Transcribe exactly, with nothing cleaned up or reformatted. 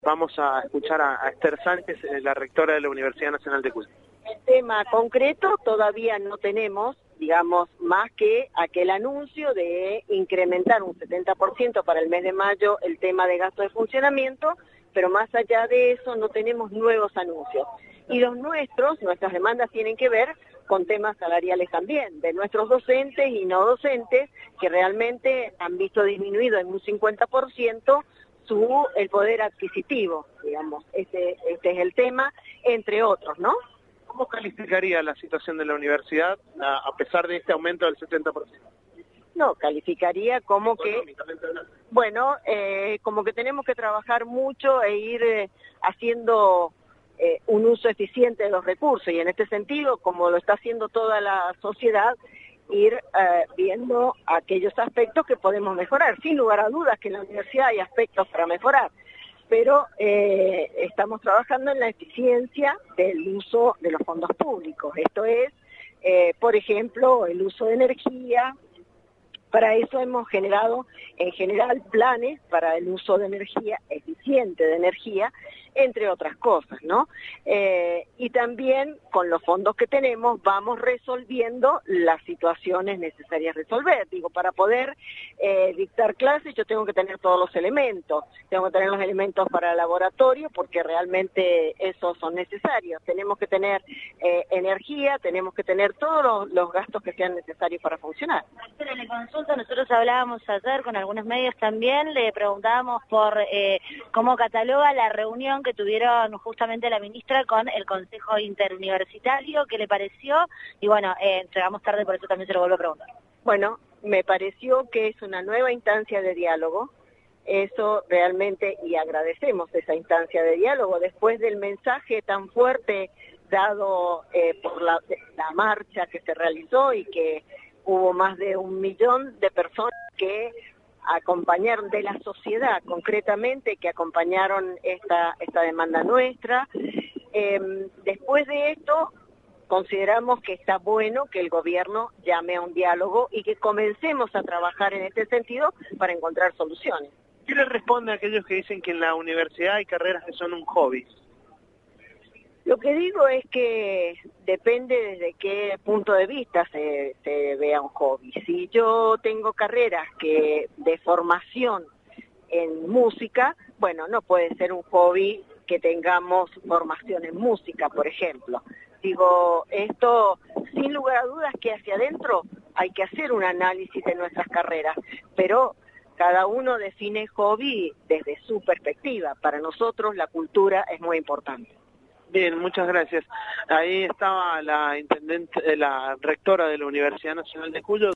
Vamos a escuchar a, a Esther Sánchez, la rectora de la Universidad Nacional de Cuyo. El tema concreto todavía no tenemos, digamos, más que aquel anuncio de incrementar un setenta por ciento para el mes de mayo el tema de gasto de funcionamiento, pero más allá de eso no tenemos nuevos anuncios. Y los nuestros, nuestras demandas tienen que ver con temas salariales también, de nuestros docentes y no docentes, que realmente han visto disminuido en un cincuenta por ciento su el poder adquisitivo, digamos. Este, este es el tema, entre otros, ¿no? ¿Cómo calificaría la situación de la universidad a, a pesar de este aumento del setenta por ciento? No, calificaría como que, bueno, eh, como que tenemos que trabajar mucho e ir eh, haciendo eh, un uso eficiente de los recursos, y en este sentido, como lo está haciendo toda la sociedad, ir eh, viendo aquellos aspectos que podemos mejorar. Sin lugar a dudas que en la universidad hay aspectos para mejorar, pero eh, estamos trabajando en la eficiencia del uso de los fondos públicos. Esto es, eh, por ejemplo, el uso de energía. Para eso hemos generado, en general, planes para el uso de energía, eficiente de energía, entre otras cosas, ¿no? Eh, y también, con los fondos que tenemos, vamos resolviendo las situaciones necesarias resolver. Digo, para poder eh, dictar clases, yo tengo que tener todos los elementos. Tengo que tener los elementos para el laboratorio, porque realmente esos son necesarios. Tenemos que tener eh, energía, tenemos que tener todos los, los gastos que sean necesarios para funcionar. Pero le consulto, nosotros hablábamos ayer con algunos medios también, le preguntábamos por eh, cómo cataloga la reunión que tuvieron justamente la ministra con el Consejo Interuniversitario, qué le pareció, y bueno, eh, llegamos tarde, por eso también se lo vuelvo a preguntar. Bueno, me pareció que es una nueva instancia de diálogo, eso realmente, y agradecemos esa instancia de diálogo, después del mensaje tan fuerte dado eh, por la, la marcha que se realizó y que hubo más de un millón de personas que acompañaron, de la sociedad concretamente, que acompañaron esta, esta demanda nuestra. Eh, después de esto, consideramos que está bueno que el gobierno llame a un diálogo y que comencemos a trabajar en este sentido para encontrar soluciones. ¿Qué le responde a aquellos que dicen que en la universidad hay carreras que son un hobby? Lo que digo es que depende desde qué punto de vista se, se vea un hobby. Si yo tengo carreras que de formación en música, bueno, no puede ser un hobby que tengamos formación en música, por ejemplo. Digo, esto, sin lugar a dudas, que hacia adentro hay que hacer un análisis de nuestras carreras, pero cada uno define hobby desde su perspectiva. Para nosotros la cultura es muy importante. Bien, muchas gracias. Ahí estaba la intendente, la rectora de la Universidad Nacional de Cuyo.